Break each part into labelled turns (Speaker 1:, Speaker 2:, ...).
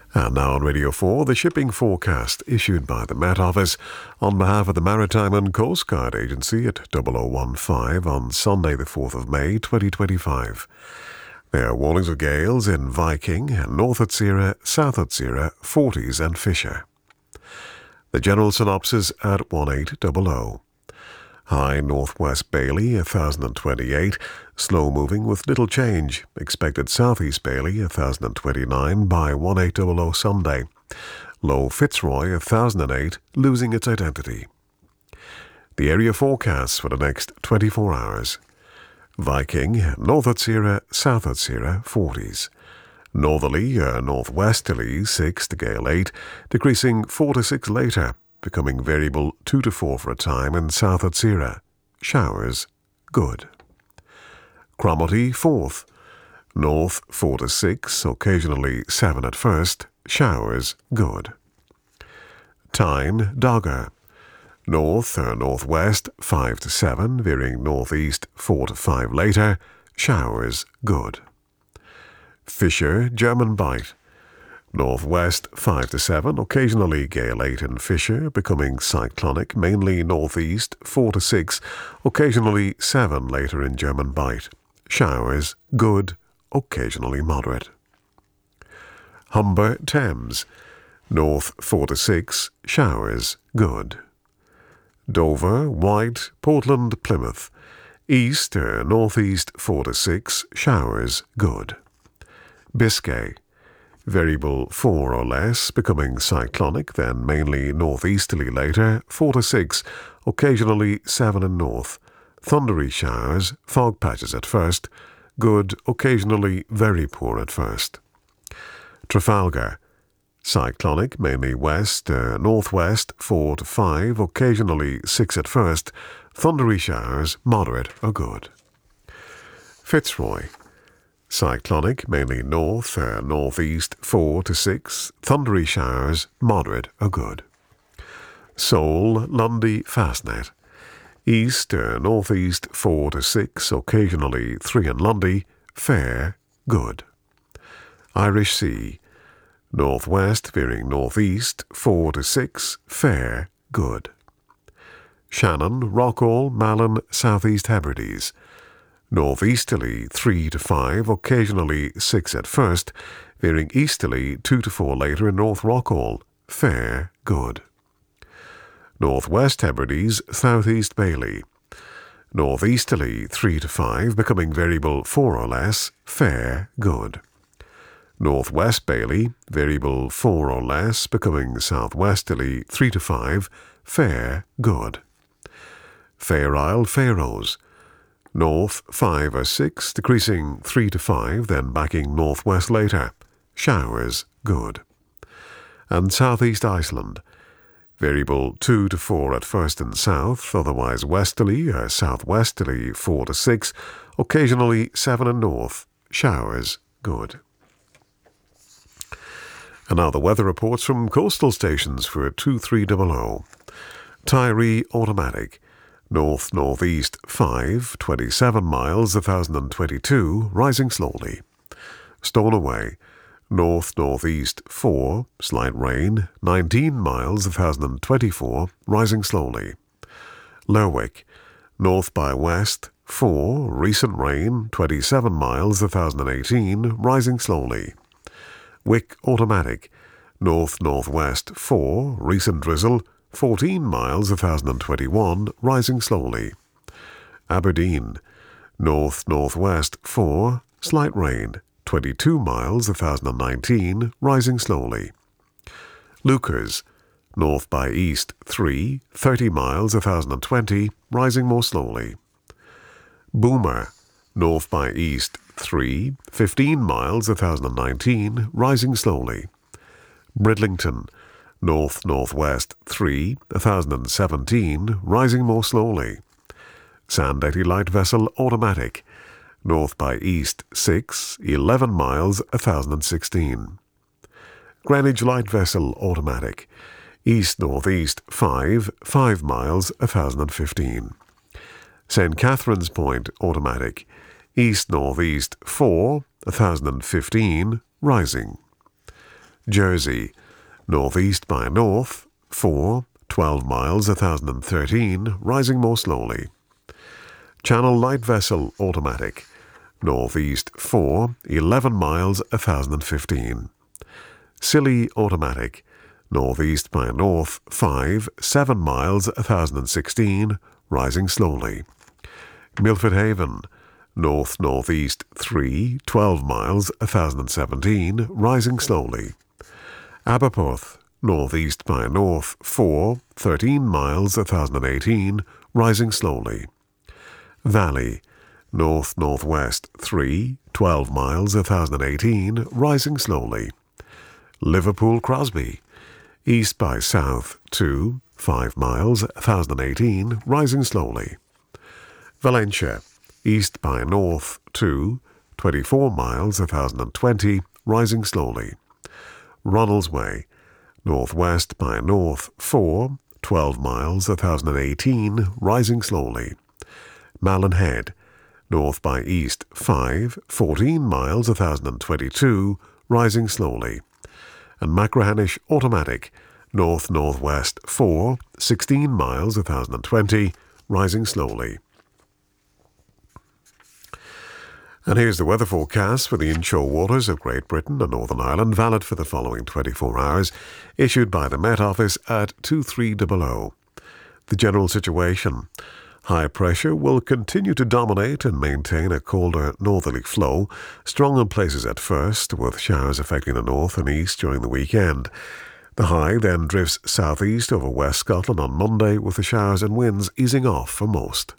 Speaker 1: And now on Radio 4, the shipping forecast issued by the Met Office on behalf of the Maritime and Coast Guard Agency at 0015 on Sunday the 4th of May 2025. There are warnings of gales in Viking, North Atsira, South Atsira, Forties and Fisher. The general synopsis at 1800. High northwest Bailey 1028, slow moving with little change. Expected southeast Bailey 1029 by 1800 Sunday. Low Fitzroy 1008, losing its identity. The area forecasts for the next 24 hours. Viking, North Atsira, South Atsira, 40s. Northerly, northwesterly 6 to gale 8, decreasing 4 to 6 later, becoming variable 2 to 4 for a time in South Atsira. Showers, good. Cromarty, 4th. North 4 to 6, occasionally 7 at first. Showers, good. Tyne, Dogger. North northwest 5 to 7, veering northeast 4 to 5 later. Showers, good. Fisher, German Bight. Northwest 5 to 7, occasionally gale 8 in Fisher, becoming cyclonic, mainly northeast 4 to 6, occasionally 7 later in German Bight. Showers, good, occasionally moderate. Humber, Thames. North 4 to 6, showers, good. Dover, White, Portland, Plymouth. East northeast 4 to 6, showers, good. Biscay. Variable 4 or less, becoming cyclonic, then mainly northeasterly later, 4 to 6, occasionally 7 in north. Thundery showers, fog patches at first, good, occasionally very poor at first. Trafalgar. Cyclonic, mainly west, northwest 4 to 5, occasionally 6 at first. Thundery showers, moderate or good. Fitzroy. Cyclonic, mainly north, northeast 4 to 6, thundery showers, moderate or good. Seoul, Lundy, Fastnet. East, northeast 4 to 6, occasionally 3 in Lundy, fair, good. Irish Sea. Northwest, veering northeast 4 to 6, fair, good. Shannon, Rockall, Malin, Southeast Hebrides. Northeasterly 3 to 5, occasionally 6 at first, veering easterly 2 to 4 later in North Rockall. Fair, good. Northwest Hebrides, Southeast Bailey. Northeasterly 3 to 5, becoming variable 4 or less. Fair, good. Northwest Bailey, variable 4 or less, becoming southwesterly 3 to 5. Fair, good. Fair Isle, Faroes. North 5 or 6, decreasing 3 to 5, then backing northwest later. Showers, good. And southeast Iceland. Variable 2 to 4 at first and south, otherwise westerly or southwesterly 4 to 6, occasionally 7 in north. Showers, good. And now the weather reports from coastal stations for 2300. Tyree Automatic. North-northeast 5, 27 miles 1022, rising slowly. Stornoway. North-northeast 4, slight rain, 19 miles 1024, rising slowly. Lerwick. North by west 4, recent rain, 27 miles 1018, rising slowly. Wick Automatic. North-northwest 4, recent drizzle, 14 miles 1021, rising slowly. Aberdeen. North-northwest 4, slight rain, 22 miles 1019, rising slowly. Leuchars. North by east 3, 30 miles 1020, rising more slowly. Boomer. North by east 3, 15 miles 1019, rising slowly. Bridlington. North-northwest 3, 1017, rising more slowly. Sandetti Light Vessel Automatic. North by east 6, 11 miles 1016. Greenwich Light Vessel Automatic. East-northeast 5, 5 miles 1015. St. Catherine's Point Automatic. East-northeast 4, 1015, rising. Jersey, northeast by north, 4, 12 miles 1013, rising more slowly. Channel light vessel automatic, northeast 4, 11 miles 1015. Scilly automatic, northeast by north 5, 7 miles 1016, rising slowly. Milford Haven, north-northeast 3, 12 miles 1017, rising slowly. Aberporth, northeast by north 4, 13 miles 1018, rising slowly. Valley, north-northwest 3, 12 miles 1018, rising slowly. Liverpool Crosby, east by south 2, 5 miles 1018, rising slowly. Valencia, east by north 2, 24 miles 1020, rising slowly. Ronaldsway, northwest by north 4, 12 miles 1018, rising slowly. Malin Head, north by east 5, 14 miles 1022, rising slowly. And Machrihanish automatic, north-northwest 4, 16 miles 1020, rising slowly. And here's the weather forecast for the inshore waters of Great Britain and Northern Ireland, valid for the following 24 hours, issued by the Met Office at 2300. The general situation. High pressure will continue to dominate and maintain a colder northerly flow, strong in places at first, with showers affecting the north and east during the weekend. The high then drifts southeast over West Scotland on Monday, with the showers and winds easing off for most.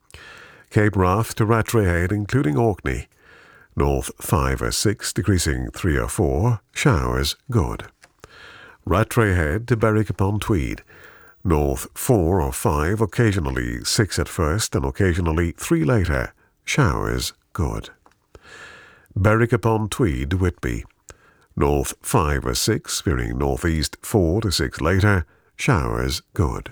Speaker 1: Cape Wrath to Rattray Head, including Orkney. North 5 or 6, decreasing 3 or 4, showers good. Rattray Head to Berwick upon Tweed. North 4 or 5, occasionally 6 at first and occasionally 3 later, showers good. Berwick upon Tweed to Whitby. North 5 or 6, veering northeast 4 to 6 later, showers good.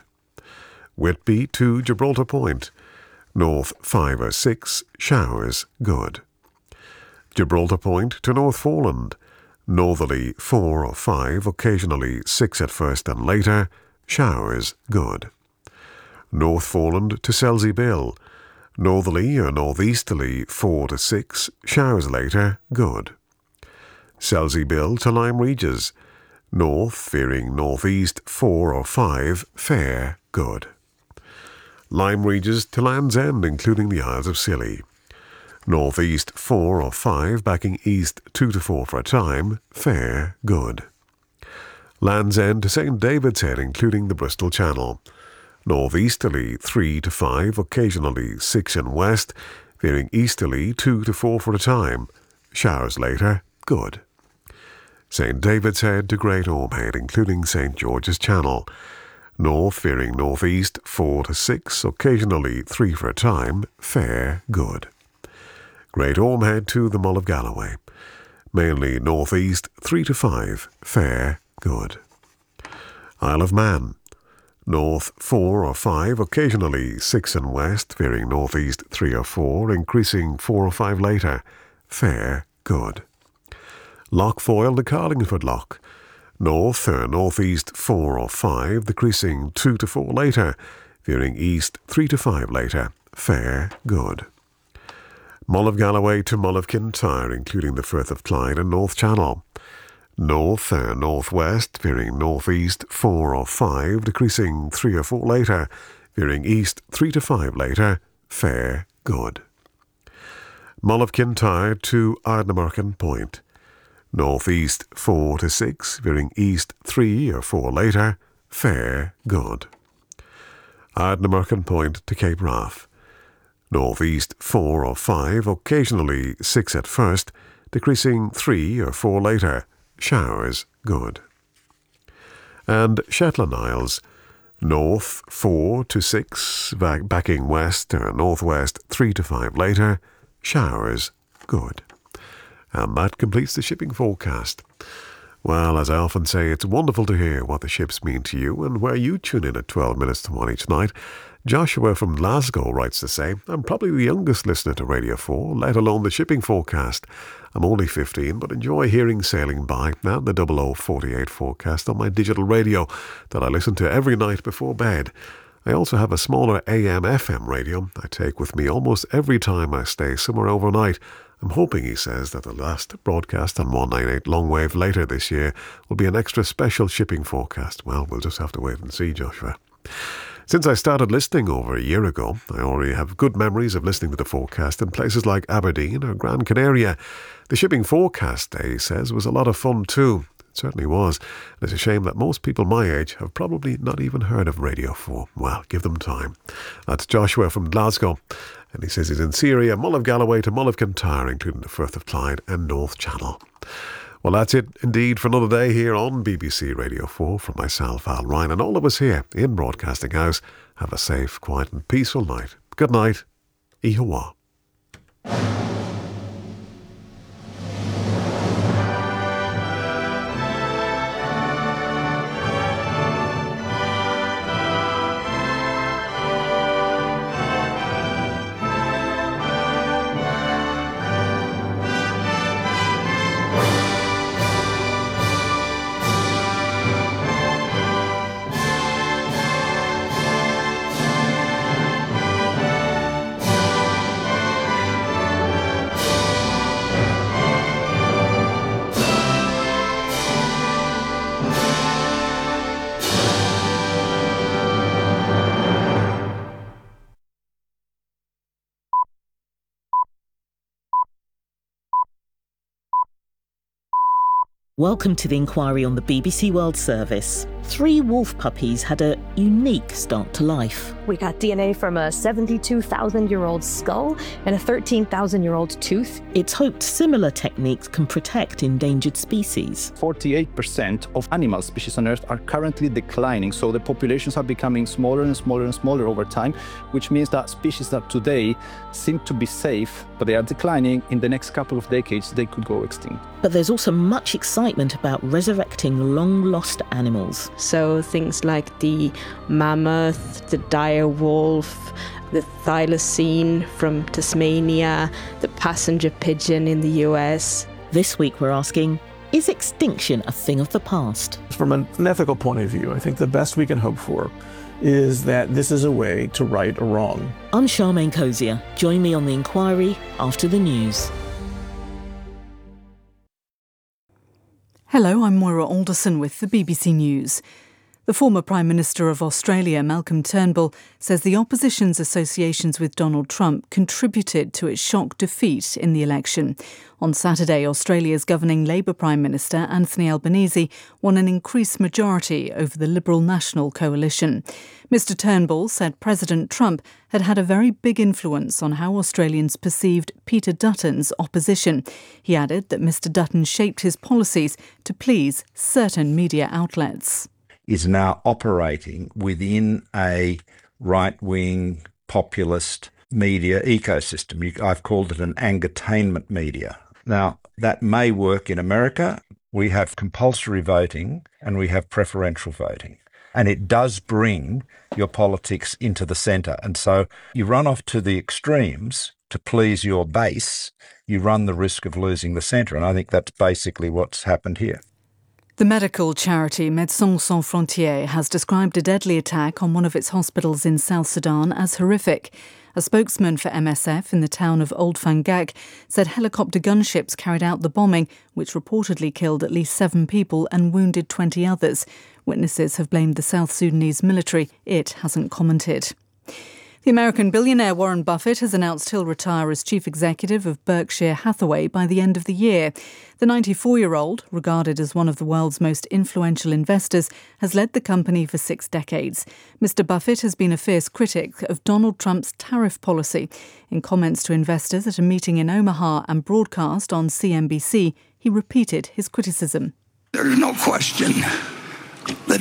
Speaker 1: Whitby to Gibraltar Point. North 5 or 6, showers good. Gibraltar Point to Northforeland. Northerly 4 or 5, occasionally 6 at first and later, showers good. Northforeland to Selsey Bill. Northerly or northeasterly 4 to 6, showers later, good. Selsey Bill to Lyme Regis. North, veering northeast 4 or 5, fair, good. Lyme Regis to Land's End, including the Isles of Scilly. Northeast 4 or 5, backing east 2 to 4 for a time, fair, good. Land's End to St. David's Head, including the Bristol Channel. Northeasterly 3 to 5, occasionally 6 in west, veering easterly 2 to 4 for a time. Showers later, good. St. David's Head to Great Ormhead, including St. George's Channel. North veering northeast 4 to 6, occasionally 3 for a time, fair, good. Great Ormhead to the Mull of Galloway. Mainly northeast 3 to 5, fair, good. Isle of Man. North 4 or 5, occasionally 6 in west, veering northeast 3 or 4, increasing 4 or 5 later, fair, good. Loch Foyle to Carlingford Loch. North or northeast 4 or 5, decreasing 2 to 4 later, veering east 3 to 5 later, fair, good. Mull of Galloway to Mull of Kintyre, including the Firth of Clyde and North Channel. North or northwest, veering northeast 4 or 5, decreasing 3 or 4 later, veering east 3 to 5 later, fair, good. Mull of Kintyre to Ardnamurchan Point. Northeast 4 to 6, veering east 3 or 4 later, fair, good. Ardnamurchan Point to Cape Wrath. Northeast 4 or 5, occasionally 6 at first, decreasing 3 or 4 later, showers good. And Shetland Isles. North 4 to 6, backing west or northwest 3 to 5 later, showers good. And that completes the shipping forecast. Well, as I often say, it's wonderful to hear what the ships mean to you and where you tune in at 12 minutes to 1 each night. Joshua from Glasgow writes to say, I'm probably the youngest listener to Radio 4, let alone the shipping forecast. I'm only 15, but enjoy hearing Sailing By and the 0048 forecast on my digital radio that I listen to every night before bed. I also have a smaller AM/FM radio I take with me almost every time I stay somewhere overnight. I'm hoping, he says, that the last broadcast on 198 Longwave later this year will be an extra special shipping forecast. Well, we'll just have to wait and see, Joshua. Since I started listening over a year ago, I already have good memories of listening to the forecast in places like Aberdeen or Gran Canaria. The shipping forecast day, he says, was a lot of fun too. It certainly was. And it's a shame that most people my age have probably not even heard of Radio 4. Well, give them time. That's Joshua from Glasgow. And he says he's in Syria, Mull of Galloway to Mull of Kintyre, including the Firth of Clyde and North Channel. Well, that's it indeed for another day here on BBC Radio 4. From myself, Al Ryan, and all of us here in Broadcasting House, have a safe, quiet and peaceful night. Good night. Ihawa.
Speaker 2: Welcome to the inquiry on the BBC World Service. 3 wolf puppies had a unique start to life.
Speaker 3: We got DNA from a 72,000-year-old skull and a 13,000-year-old tooth.
Speaker 2: It's hoped similar techniques can protect endangered species.
Speaker 4: 48% of animal species on Earth are currently declining, so the populations are becoming smaller and smaller and smaller over time, which means that species that today seem to be safe, but they are declining, in the next couple of decades they could go extinct.
Speaker 2: But there's also much excitement about resurrecting long-lost animals.
Speaker 3: So things like the mammoth, the dire wolf, the thylacine from Tasmania, the passenger pigeon in the US.
Speaker 2: This week we're asking, is extinction a thing of the past?
Speaker 5: From an ethical point of view, I think the best we can hope for is that this is a way to right a wrong.
Speaker 2: I'm Charmaine Cozier. Join me on The Inquiry after the news.
Speaker 6: Hello, I'm Moira Alderson with the BBC News. The former Prime Minister of Australia, Malcolm Turnbull, says the opposition's associations with Donald Trump contributed to its shock defeat in the election. On Saturday, Australia's governing Labour Prime Minister, Anthony Albanese, won an increased majority over the Liberal National coalition. Mr Turnbull said President Trump had had a very big influence on how Australians perceived Peter Dutton's opposition. He added that Mr Dutton shaped his policies to please certain media outlets.
Speaker 7: Is now operating within a right-wing populist media ecosystem. I've called it an angertainment media. Now, that may work in America. We have compulsory voting and we have preferential voting. And it does bring your politics into the centre. And so you run off to the extremes to please your base, you run the risk of losing the centre. And I think that's basically what's happened here.
Speaker 6: The medical charity Médecins Sans Frontières has described a deadly attack on one of its hospitals in South Sudan as horrific. A spokesman for MSF in the town of Old Fangak said helicopter gunships carried out the bombing, which reportedly killed at least 7 people and wounded 20 others. Witnesses have blamed the South Sudanese military. It hasn't commented. The American billionaire Warren Buffett has announced he'll retire as chief executive of Berkshire Hathaway by the end of the year. The 94-year-old, regarded as one of the world's most influential investors, has led the company for 6 decades. Mr. Buffett has been a fierce critic of Donald Trump's tariff policy. In comments to investors at a meeting in Omaha and broadcast on CNBC, he repeated his criticism.
Speaker 8: There's no question that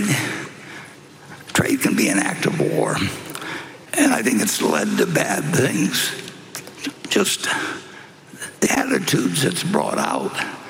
Speaker 8: trade can be an act of war. And I think it's led to bad things. Just the attitudes it's brought out.